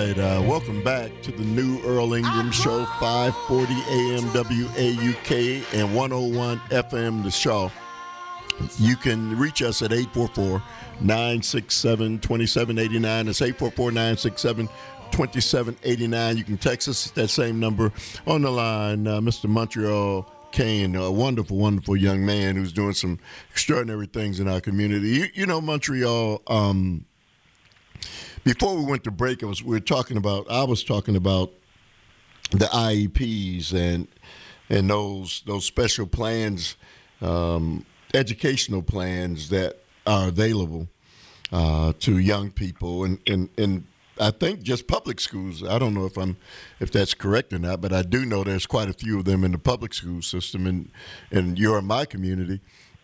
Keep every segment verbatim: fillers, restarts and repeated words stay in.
right, uh, welcome back to the new Earl Ingram Show, five forty A M W A U K and one oh one F M The Shaw. You can reach us at eight four four, nine six seven, two seven eight nine. It's eight four four, nine six seven, two seven eight nine. You can text us at that same number. On the line, uh, Mister Montreal Kane, a wonderful, wonderful young man who's doing some extraordinary things in our community. You, you know, Montreal, um, before we went to break, I was, we were talking about, I was talking about the I E Ps and and those those special plans, um, educational plans that are available uh, to young people, and, and, and I think just public schools. I don't know if I'm if that's correct or not, but I do know there's quite a few of them in the public school system, and and you're in my community.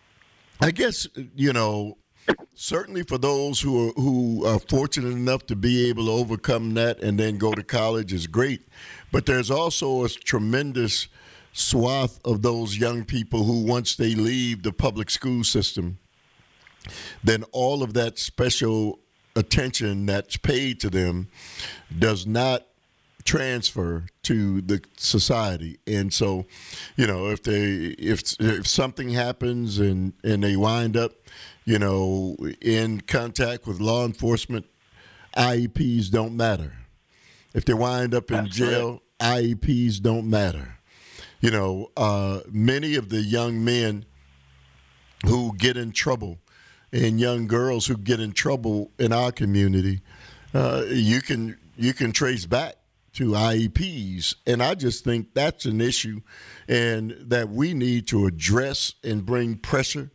I guess, you know, certainly for those who are, who are fortunate enough to be able to overcome that and then go to college is great. But there's also a tremendous swath of those young people who, once they leave the public school system, then all of that special attention that's paid to them does not transfer to the society. And so, you know, if they if if something happens and, and they wind up, you know, in contact with law enforcement, I E Ps don't matter. If they wind up in That's jail, right. I E Ps don't matter. You know, uh, many of the young men who get in trouble and young girls who get in trouble in our community, uh, you can you can trace back to I E Ps. And I just think that's an issue and that we need to address and bring pressure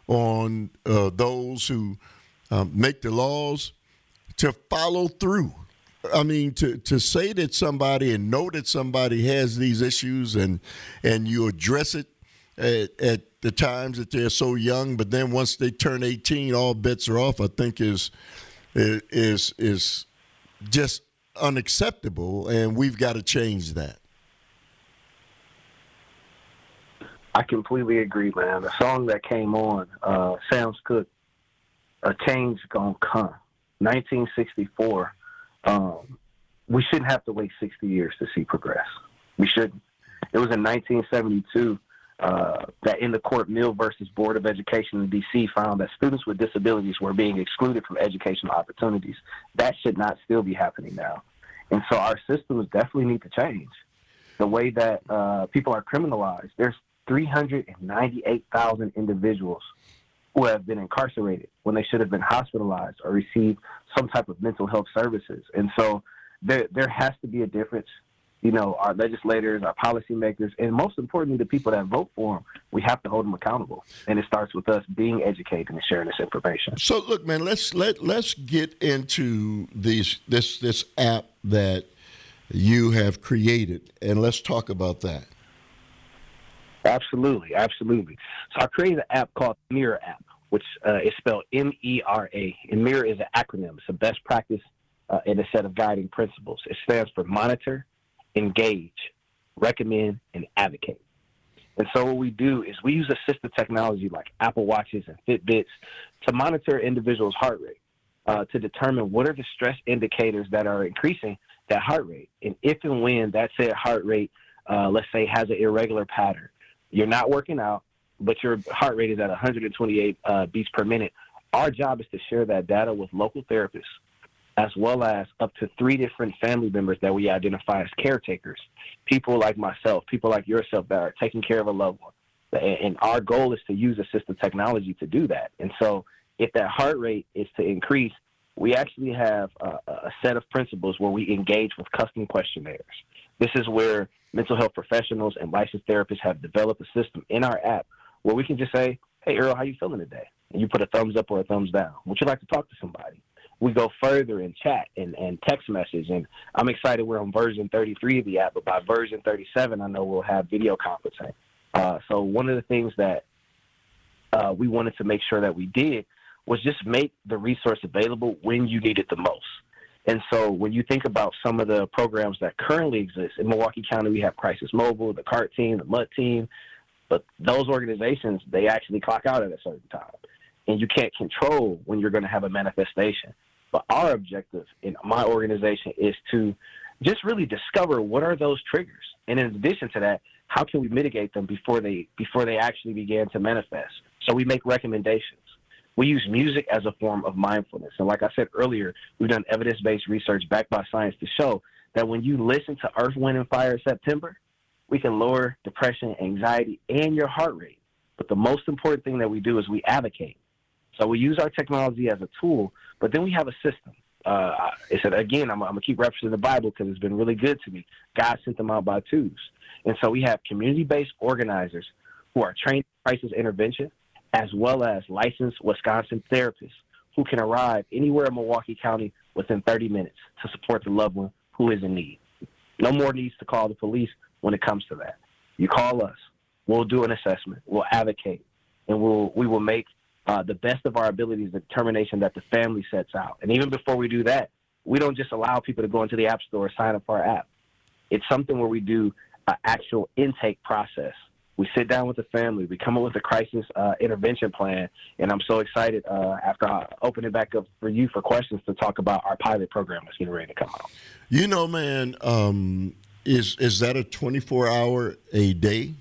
on uh, those who um, make the laws to follow through. I mean, to, to say that somebody and know that somebody has these issues and and you address it at, at the times that they're so young, but then once they turn eighteen, all bets are off, I think is is is just unacceptable, and we've got to change that. I completely agree, man. The song that came on, uh, Sounds Good, A Change Gonna Come, nineteen sixty-four. Um, we shouldn't have to wait sixty years to see progress. We shouldn't. It was in nineteen seventy-two uh, that in the court, Mill versus Board of Education in D C found that students with disabilities were being excluded from educational opportunities. That should not still be happening now. And so our systems definitely need to change. The way that uh, people are criminalized, there's three hundred ninety-eight thousand individuals who have been incarcerated when they should have been hospitalized or received some type of mental health services. And so there there has to be a difference. You know, our legislators, our policymakers, and most importantly, the people that vote for them, we have to hold them accountable. And it starts with us being educated and sharing this information. So, look, man, let's let let's get into these this this app that you have created, and let's talk about that. Absolutely, absolutely. So I created an app called Mirror app, which uh, is spelled M E R A. And Mirror is an acronym. It's a best practice uh, and a set of guiding principles. It stands for monitor, engage, recommend, and advocate. And so what we do is we use assistive technology like Apple Watches and Fitbits to monitor individuals' heart rate, uh, to determine what are the stress indicators that are increasing that heart rate. And if and when that said heart rate, uh, let's say, has an irregular pattern, you're not working out, but your heart rate is at one hundred twenty-eight uh, beats per minute. Our job is to share that data with local therapists, as well as up to three different family members that we identify as caretakers, people like myself, people like yourself that are taking care of a loved one. And our goal is to use assistive technology to do that. And so if that heart rate is to increase, we actually have a, a set of principles where we engage with custom questionnaires. This is where mental health professionals and licensed therapists have developed a system in our app where we can just say, hey, Earl, how you feeling today? And you put a thumbs up or a thumbs down. Would you like to talk to somebody? We go further in chat and, and text message. And I'm excited we're on version thirty-three of the app, but by version thirty-seven, I know we'll have video conferencing. Uh, so one of the things that uh, we wanted to make sure that we did was just make the resource available when you need it the most. And so when you think about some of the programs that currently exist in Milwaukee County, we have Crisis Mobile, the CART team, the MUT team, but those organizations, they actually clock out at a certain time. And you can't control when you're going to have a manifestation. But our objective in my organization is to just really discover what are those triggers. And in addition to that, how can we mitigate them before they before they actually begin to manifest? So we make recommendations. We use music as a form of mindfulness. And like I said earlier, we've done evidence-based research backed by science to show that when you listen to Earth, Wind, and Fire September, we can lower depression, anxiety, and your heart rate. But the most important thing that we do is we advocate. So we use our technology as a tool, but then we have a system. Uh, I said, again, I'm, I'm going to keep referencing the Bible because it's been really good to me. God sent them out by twos. And so we have community-based organizers who are trained in crisis intervention, as well as licensed Wisconsin therapists who can arrive anywhere in Milwaukee County within thirty minutes to support the loved one who is in need. No more needs to call the police when it comes to that. You call us, we'll do an assessment, we'll advocate, and we'll, we will make uh, the best of our abilities, the determination that the family sets out. And even before we do that, we don't just allow people to go into the App Store or sign up for our app. It's something where we do an actual intake process. We sit down with the family. We come up with a crisis uh, intervention plan, and I'm so excited uh, after I open it back up for you for questions to talk about our pilot program that's getting ready to come out. You know, man, um, is is that a twenty-four hour a day?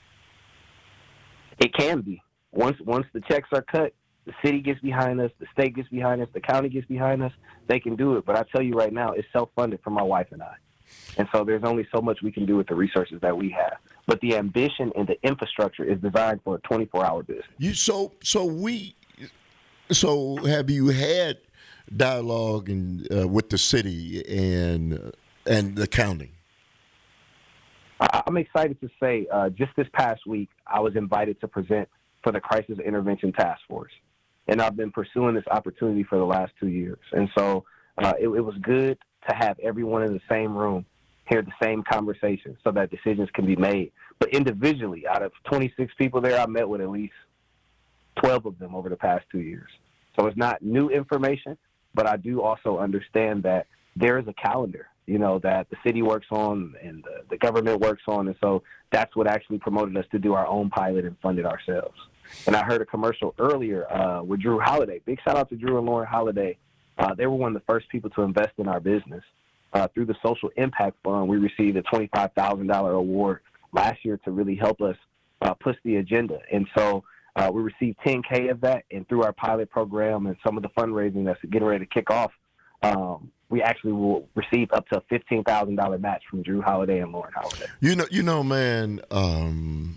It can be. Once once the checks are cut, the city gets behind us, the state gets behind us, the county gets behind us, they can do it. But I tell you right now, it's self-funded for my wife and I. And so there's only so much we can do with the resources that we have. But the ambition and the infrastructure is designed for a twenty-four hour business. You so so we so have you had dialogue and uh, with the city and uh, and the county? I'm excited to say uh, just this past week I was invited to present for the Crisis Intervention Task Force, and I've been pursuing this opportunity for the last two years. And so uh, it, it was good to have everyone in the same room hear the same conversation so that decisions can be made. But individually, out of twenty-six people there, I met with at least twelve of them over the past two years. So it's not new information, but I do also understand that there is a calendar, you know, that the city works on and the, the government works on. And so that's what actually promoted us to do our own pilot and fund it ourselves. And I heard a commercial earlier uh, with Drew Holiday. Big shout out to Drew and Lauren Holiday. Uh, they were one of the first people to invest in our business. Uh, through the Social Impact Fund, we received a twenty-five thousand dollars award last year to really help us uh, push the agenda. And so uh, we received ten K of that, and through our pilot program and some of the fundraising that's getting ready to kick off, um, we actually will receive up to a fifteen thousand dollars match from Drew Holiday and Lauren Holiday. You know, you know, man, um,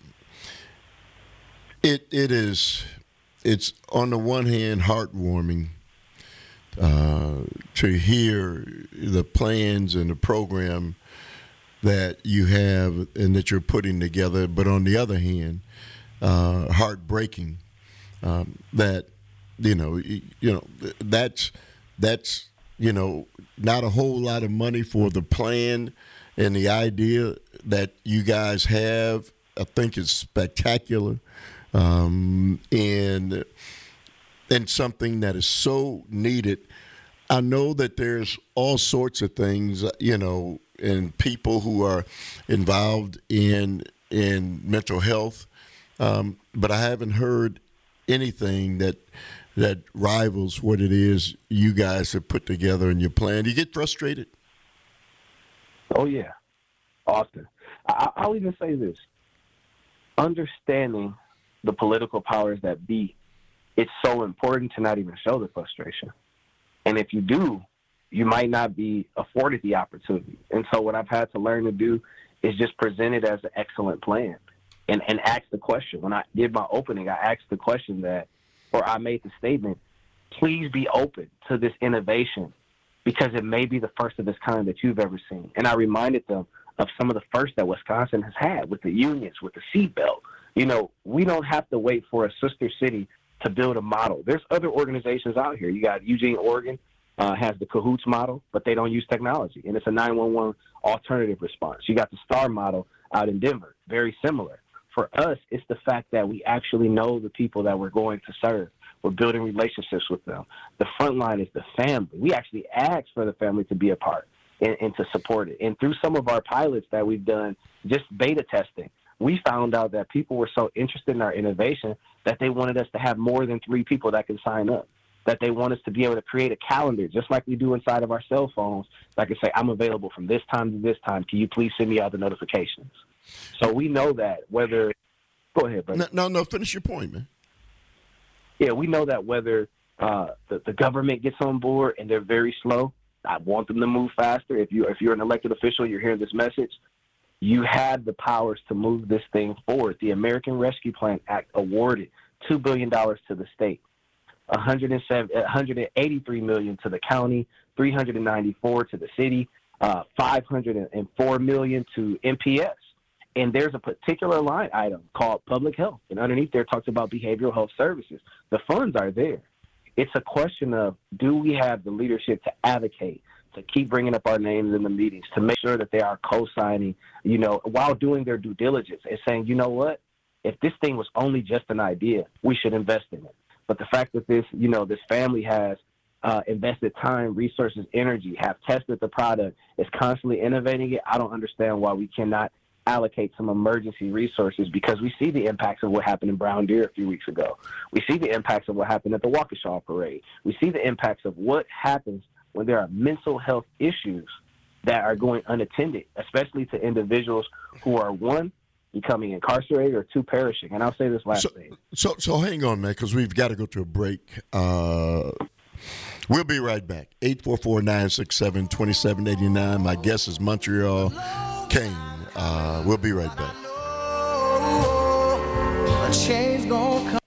it it is, it's on the one hand heartwarming uh, to hear the plans and the program that you have and that you're putting together, but on the other hand, uh, heartbreaking um, that you know, you, you know that's that's you know not a whole lot of money for the plan and the idea that you guys have. I think it's spectacular, um, and and something that is so needed. I know that there's all sorts of things, you know, and people who are involved in in mental health, um, but I haven't heard anything that that rivals what it is you guys have put together in your plan. Do you get frustrated? Oh, yeah, often. I- I'll even say this. Understanding the political powers that be, it's so important to not even show the frustration. And if you do, you might not be afforded the opportunity. And so what I've had to learn to do is just present it as an excellent plan and, and ask the question. When I did my opening, I asked the question that, or I made the statement, please be open to this innovation because it may be the first of its kind that you've ever seen. And I reminded them of some of the first that Wisconsin has had with the unions, with the seatbelt. You know, we don't have to wait for a sister city to build a model. There's other organizations out here. You got Eugene, Oregon, uh, has the Cahoots model, but they don't use technology, and it's a nine one one alternative response. You got the STAR model out in Denver, very similar. For us, it's the fact that we actually know the people that we're going to serve. We're building relationships with them. The front line is the family. We actually ask for the family to be a part and, and to support it. And through some of our pilots that we've done, just beta testing, we found out that people were so interested in our innovation that they wanted us to have more than three people that could sign up. And so we actually will receive up to a fifteen thousand dollars match from Drew Holiday and Lauren Holiday. And so that they want us to be able to create a calendar, just like we do inside of our cell phones. That can say, I'm available from this time to this time. Can you please send me out the notifications? So we know that whether – go ahead, brother. No, no, no, finish your point, man. Yeah, we know that whether uh, the, the government gets on board and they're very slow, I want them to move faster. If, you, if you're an elected official, you're hearing this message, you have the powers to move this thing forward. The American Rescue Plan Act awarded two billion dollars to the state, one hundred eighty-three million dollars to the county, three hundred ninety-four to the city, uh, five hundred four million dollars to M P S. And there's a particular line item called public health. And underneath there it talks about behavioral health services. The funds are there. It's a question of, do we have the leadership to advocate, to keep bringing up our names in the meetings, to make sure that they are co-signing, you know, while doing their due diligence and saying, you know what, if this thing was only just an idea, we should invest in it. But the fact that this, you know, this family has uh, invested time, resources, energy, have tested the product, is constantly innovating it, I don't understand why we cannot allocate some emergency resources, because we see the impacts of what happened in Brown Deer a few weeks ago. We see the impacts of what happened at the Waukesha Parade. We see the impacts of what happens when there are mental health issues that are going unattended, especially to individuals who are, one, becoming incarcerated, or two, perishing. And I'll say this last so, thing. So, so hang on, man, because we've got to go to a break. Uh, we'll be right back. eight four four, nine six seven, two seven eight nine. My guest is Montreal Kane. Uh, we'll be right back. A change gonna come.